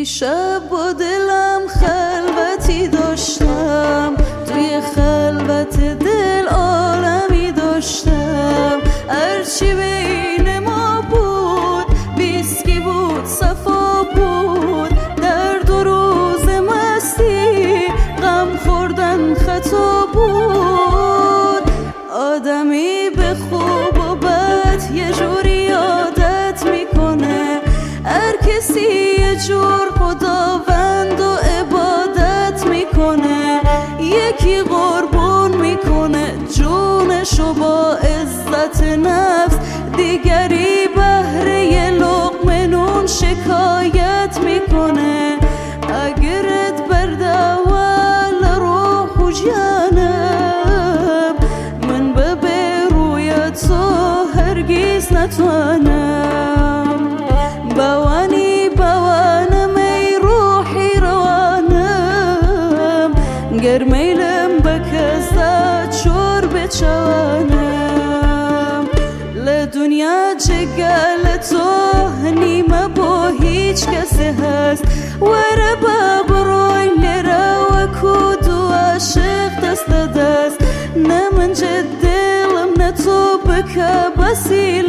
دیشب با دلم خلوتی داشتم، توی خلوت دل عالمی داشتم. هرچی بین ما بود ویسکی بود، صفا بود، در 2 روز مستی غم خوردن خطا بود. آدمی به خوب و بد یه جوری عادت میکنه، هر کسی یه جور خداوند و عبادت میکنه. یکی قربون میکنه جونشو با عزت نفس، دیگری بهره یه لقمه نون شکایت میکنه. اگرت بردول روح و جانم، من به روی تو هرگیز نتوانم. بوانم ای روحی روانم، گر میلم بکزد چور بچوانم. لدنیا جگل تو نیمه با هیچ کسی هست، وره ببروی لره و کودو عاشق دست دست. نه من جدلم نه تو بکه بسی